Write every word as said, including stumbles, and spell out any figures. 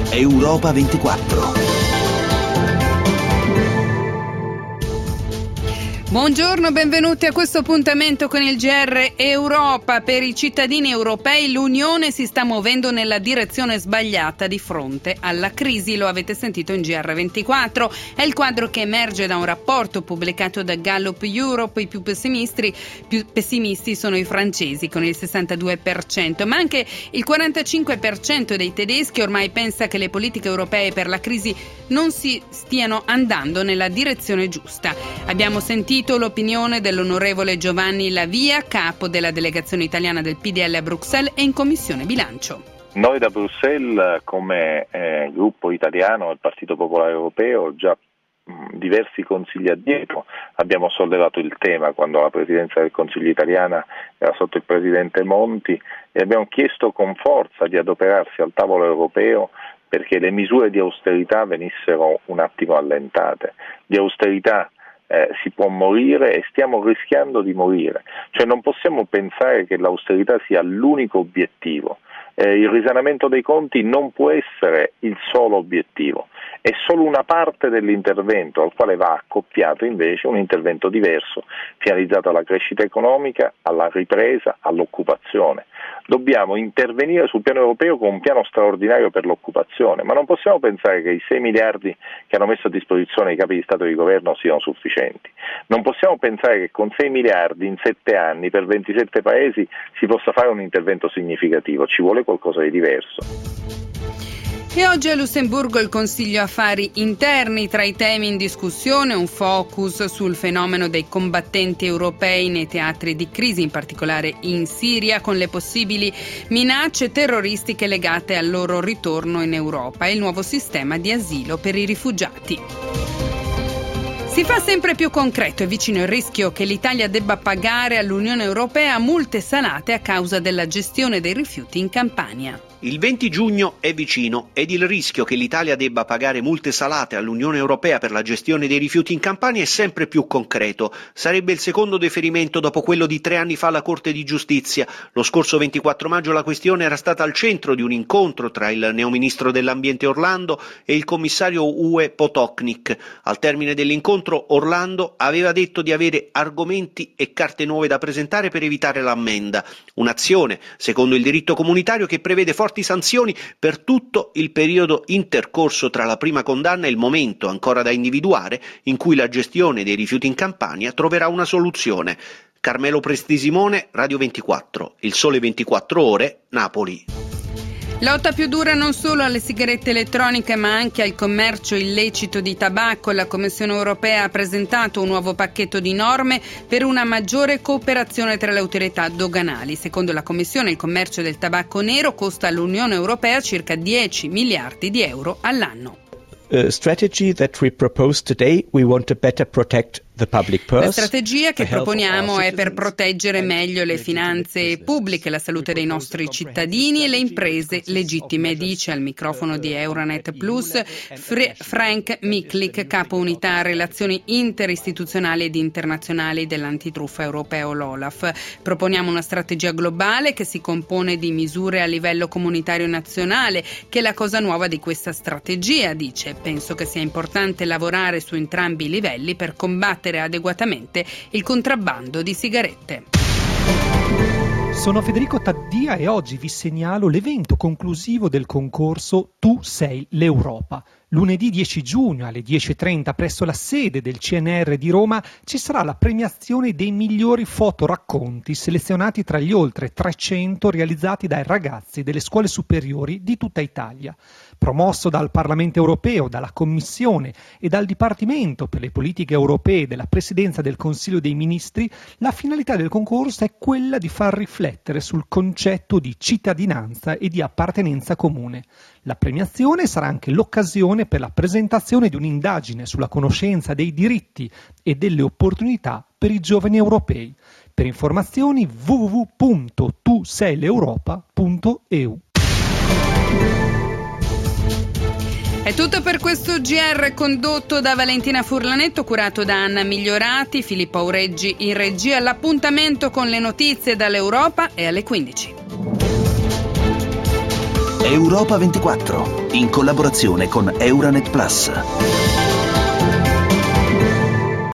Europa ventiquattro. Buongiorno, benvenuti a questo appuntamento con il G R Europa. Per i cittadini europei l'Unione si sta muovendo nella direzione sbagliata di fronte alla crisi, lo avete sentito in G R ventiquattro. È il quadro che emerge da un rapporto pubblicato da Gallup Europe. I più pessimisti, più pessimisti sono i francesi con il sessantadue per cento, ma anche il quarantacinque per cento dei tedeschi ormai pensa che le politiche europee per la crisi non si stiano andando nella direzione giusta. Abbiamo sentito l'opinione dell'onorevole Giovanni Lavia, capo della delegazione italiana del P D L a Bruxelles e in Commissione Bilancio. Noi da Bruxelles, come eh, gruppo italiano del Partito Popolare Europeo, già mh, diversi consigli addietro abbiamo sollevato il tema quando la presidenza del Consiglio italiana era sotto il presidente Monti e abbiamo chiesto con forza di adoperarsi al tavolo europeo perché le misure di austerità venissero un attimo allentate. Di austerità Eh, si può morire e stiamo rischiando di morire, cioè non possiamo pensare che l'austerità sia l'unico obiettivo, eh, il risanamento dei conti non può essere il solo obiettivo, è solo una parte dell'intervento al quale va accoppiato invece un intervento diverso, finalizzato alla crescita economica, alla ripresa, all'occupazione. Dobbiamo intervenire sul piano europeo con un piano straordinario per l'occupazione, ma non possiamo pensare che i sei miliardi che hanno messo a disposizione i capi di Stato e di Governo siano sufficienti. Non possiamo pensare che con sei miliardi in sette anni per ventisette paesi si possa fare un intervento significativo, ci vuole qualcosa di diverso. E oggi a Lussemburgo il Consiglio Affari Interni, tra i temi in discussione un focus sul fenomeno dei combattenti europei nei teatri di crisi, in particolare in Siria, con le possibili minacce terroristiche legate al loro ritorno in Europa e il nuovo sistema di asilo per i rifugiati. Si fa sempre più concreto e vicino il rischio che l'Italia debba pagare all'Unione Europea multe salate a causa della gestione dei rifiuti in Campania. Il venti giugno è vicino ed il rischio che l'Italia debba pagare multe salate all'Unione Europea per la gestione dei rifiuti in Campania è sempre più concreto. Sarebbe il secondo deferimento dopo quello di tre anni fa alla Corte di Giustizia. Lo scorso ventiquattro maggio la questione era stata al centro di un incontro tra il neoministro dell'Ambiente Orlando e il commissario U E Potočnik. Al termine dell'incontro Orlando aveva detto di avere argomenti e carte nuove da presentare per evitare l'ammenda. Un'azione, secondo il diritto comunitario, che prevede forti sanzioni per tutto il periodo intercorso tra la prima condanna e il momento ancora da individuare in cui la gestione dei rifiuti in Campania troverà una soluzione. Carmelo Prestisimone, Radio ventiquattro, Il Sole ventiquattro Ore, Napoli. Lotta più dura non solo alle sigarette elettroniche ma anche al commercio illecito di tabacco. La Commissione europea ha presentato un nuovo pacchetto di norme per una maggiore cooperazione tra le autorità doganali. Secondo la Commissione il commercio del tabacco nero costa all'Unione Europea circa dieci miliardi di euro all'anno. Uh, strategy that we propose today, we want to better protect the public purse. La strategia che proponiamo è per proteggere meglio le finanze pubbliche, la salute dei nostri cittadini e le imprese legittime, dice al microfono di Euronet Plus Fr- Frank Miklik, capo unità relazioni interistituzionali ed internazionali dell'antitruffa europeo l'Olaf. Proponiamo una strategia globale che si compone di misure a livello comunitario e nazionale, che è la cosa nuova di questa strategia, dice. Penso che sia importante lavorare su entrambi i livelli per combattere adeguatamente il contrabbando di sigarette. Sono Federico Taddia e oggi vi segnalo l'evento conclusivo del concorso Tu sei l'Europa. Lunedì dieci giugno alle dieci e trenta presso la sede del C N R di Roma ci sarà la premiazione dei migliori fotoracconti selezionati tra gli oltre trecento realizzati dai ragazzi delle scuole superiori di tutta Italia. Promosso dal Parlamento europeo, dalla Commissione e dal Dipartimento per le politiche europee della Presidenza del Consiglio dei Ministri, la finalità del concorso è quella di far riflettere sul concetto di cittadinanza e di appartenenza comune. La premiazione sarà anche l'occasione per la presentazione di un'indagine sulla conoscenza dei diritti e delle opportunità per i giovani europei. Per informazioni w w w punto tu sei l'europa punto e u. È tutto per questo G R condotto da Valentina Furlanetto, curato da Anna Migliorati, Filippo Aureggi in regia. L'appuntamento con le notizie dall'Europa è alle quindici. Europa ventiquattro, in collaborazione con Euranet Plus.